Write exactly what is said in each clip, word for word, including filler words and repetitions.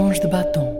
Tons de Batom.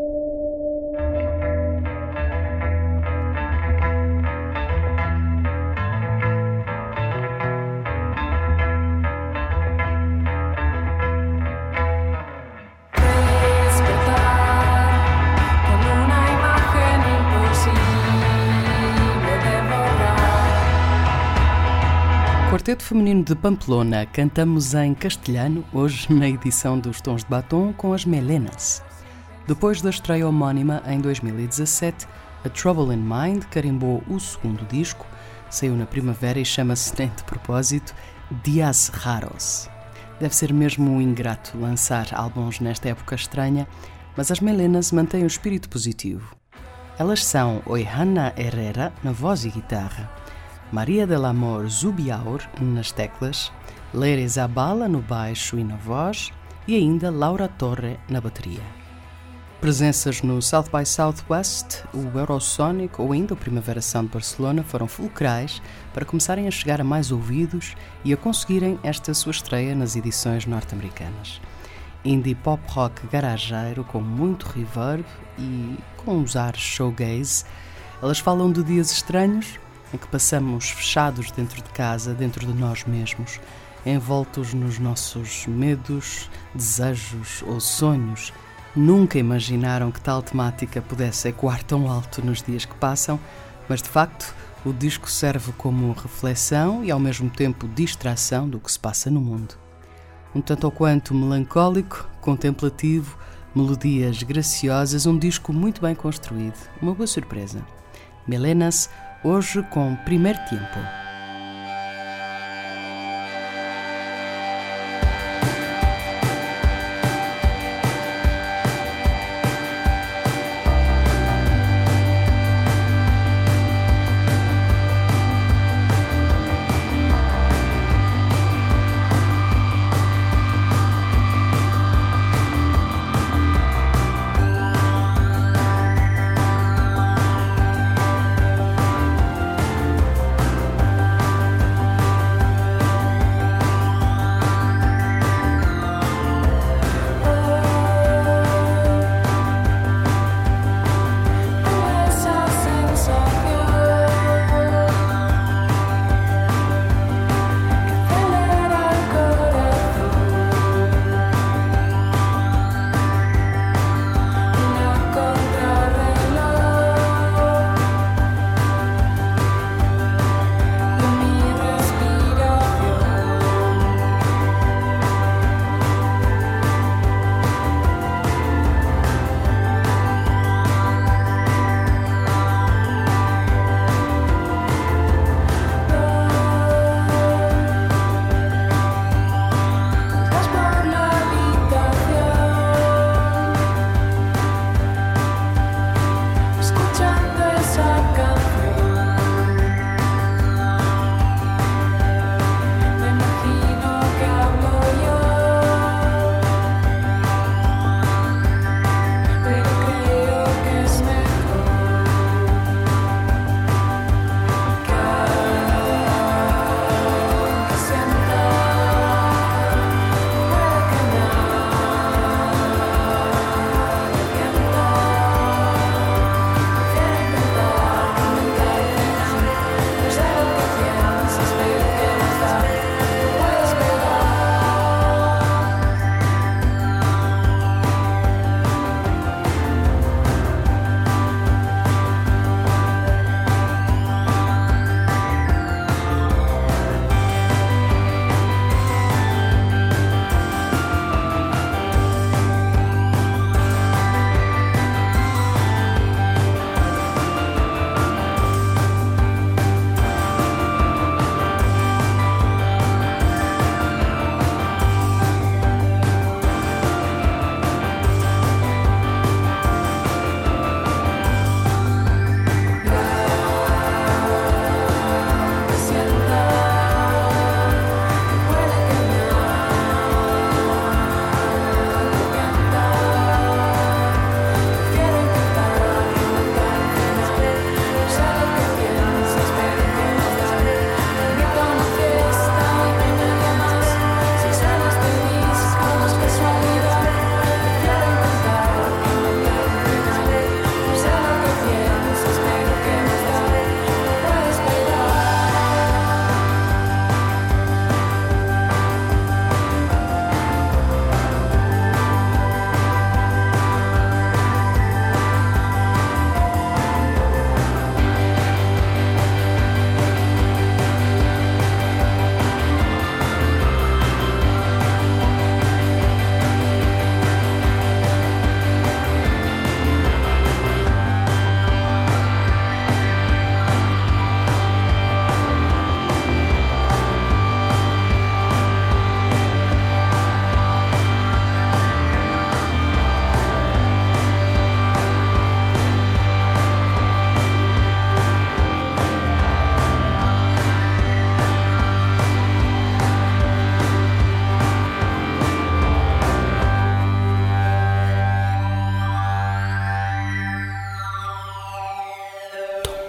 Quarteto Feminino de Pamplona, cantamos em castelhano, hoje na edição dos Tons de Batom, com as Melenas. Depois da estreia homónima em dois mil e dezassete, A Trouble in Mind carimbou o segundo disco, saiu na primavera e chama-se, nem de propósito, Dias Raros. Deve ser mesmo ingrato lançar álbuns nesta época estranha, mas as Melenas mantêm o espírito positivo. Elas são Oihana Herrera, na voz e guitarra, Maria del Amor Zubiaur nas teclas, Leire Zabala no baixo e na voz e ainda Laura Torre na bateria. Presenças no South by Southwest, o Eurosonic ou ainda o Primavera Sound de Barcelona foram fulcrais para começarem a chegar a mais ouvidos e a conseguirem esta sua estreia nas edições norte-americanas. Indie pop rock garageiro com muito reverb e com uns ares showgaze, elas falam de dias estranhos em que passamos fechados dentro de casa, dentro de nós mesmos, envoltos nos nossos medos, desejos ou sonhos. Nunca imaginaram que tal temática pudesse ecoar tão alto nos dias que passam, mas de facto o disco serve como reflexão e ao mesmo tempo distração do que se passa no mundo. Um tanto ou quanto melancólico, contemplativo, melodias graciosas, um disco muito bem construído, uma boa surpresa. Melenas, hoje com Primeiro Tempo.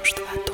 Tons de Batom.